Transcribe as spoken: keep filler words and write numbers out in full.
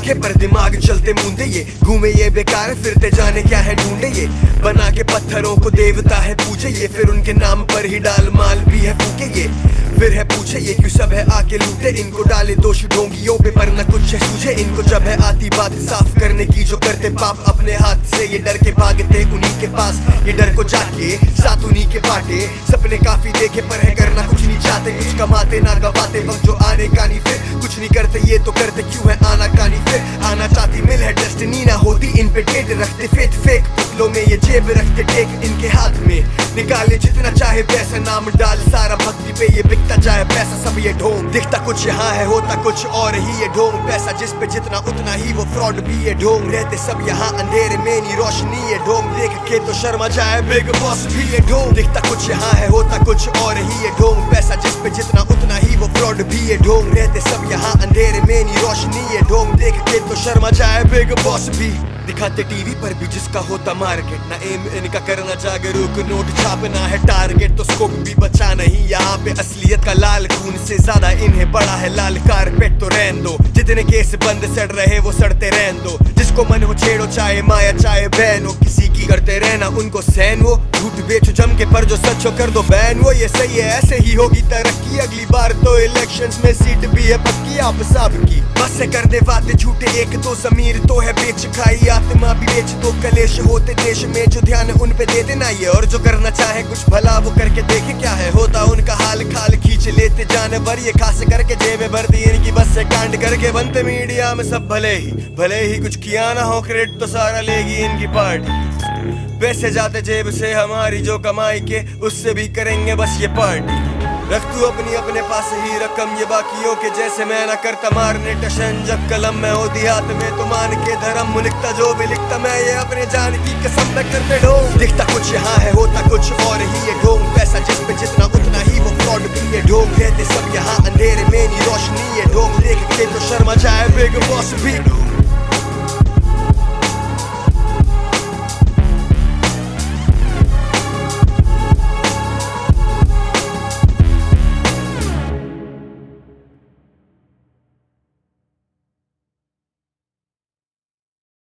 आंखें पर दिमाग चलते मूंदे ये, घूमे ये बेकार फिरते जाने क्या है ढूंढे ये, बना के पत्थरों को देवता है पूछे ये, फिर उनके नाम पर ही डाल माल भी है फूके ये, फिर है पूछे ये क्यों सब है आके लूटे, इनको डाले दोष ढोंगियों पे पर न कुछ है सूझे इनको, जब है आती बात साफ करने की जो करते पाप अपने हाथ से ये डर के भागते उन्हीं के पास, ये डर को जाके साथ उन्हीं के बाटे, सपने काफी देखे पर है करना कुछ नहीं चाहते, कुछ कमाते ना गवाते वक्त जो आने का नहीं, फिर कुछ नहीं करते ये तो करते क्यों है आना कानी, फिर आना चाहती मिल है डेस्टिनी ना होती इन पे डेट रखते फेट फेक पुतलों में ये जेब रखते टेक इनके हाथ में, निकाले जितना चाहे पैसा नाम डाल सारा भक्ति पे ये बिकता जाए पैसा सब ये ढोंग, दिखता कुछ यहाँ है होता कुछ और ही ये ढोंग, पैसा जिस पे जितना उतना ही वो फ्रॉड भी ये ढोंग, रहते सब यहाँ अंधेरे में नहीं रोशनी ये ढोंग, देख के तो शर्मा जाए बिग बॉस भी ये ढोंग, दिखता कुछ यहाँ है होता कुछ और ही ये ढोंग, पैसा जिस पे जितना उतना ही वो फ्रॉड भी ये ढोंग, रहते सब यहाँ अंधेरे में नहीं रोशनी ये ढोंग, देख के तो शर्मा जाए बिग बॉस भी, दिखाते टीवी पर भी जिसका होता मार्केट, ना एम इनका करना जागरूक नोट छापना है टारगेट, तो स्कोप भी बचा नहीं यहाँ पे असलियत का लाल खून से ज्यादा इन्हें बड़ा है लाल कारपेट, तो रहन दो जितने केस बंद सड़ रहे वो सड़ते रहन दो, जिसको मन हो छेड़ो चाहे माया चाहे बहन हो, किसी की करते रहना उनको सहन वो, झूठ बेचो जम के पर जो सच हो कर दो बैन वो, ये सही है ऐसे ही होगी तरक्की, अगली बार तो इलेक्शंस में सीट भी है पक्की आप सब की, बस से कर दे बातें झूठे एक तो जमीर तो है बेच खाई आत्मा भी बेच दो, कलेश होते देश में जो ध्यान उन पे दे देना ये, और जो करना चाहे कुछ भला वो करके देखे क्या है होता उनका हाल खाल खींच लेते जानवर ये खास करके जेबें भर दी इनकी, बस से कांड करके बनते मीडिया में सब भले ही भले ही कुछ किया ना हो क्रेडिट तो सारा लेगी इनकी पार्टी, पैसे जाते जेब से हमारी जो कमाई के उससे भी करेंगे बस ये पार्टी, रख तू अपनी अपने पास ही रकम ये बाकियों के जैसे मैं ना करता मारने टशन, जब कलम में होती हाथ में तो मान के धर्म लिखता जो भी लिखता मैं ये अपने जान की कसम मैं करते ढोंग, दिखता कुछ यहाँ है होता कुछ और ही ये ढोंग, पैसा जिस पे जितना उतना ही वो फ्रॉड भी ये ढोंग, रहते सब यहाँ अंधेरे में नहीं रोशनी ये ढोंग, देख के तो शर्मा जाए बिग बॉस भी।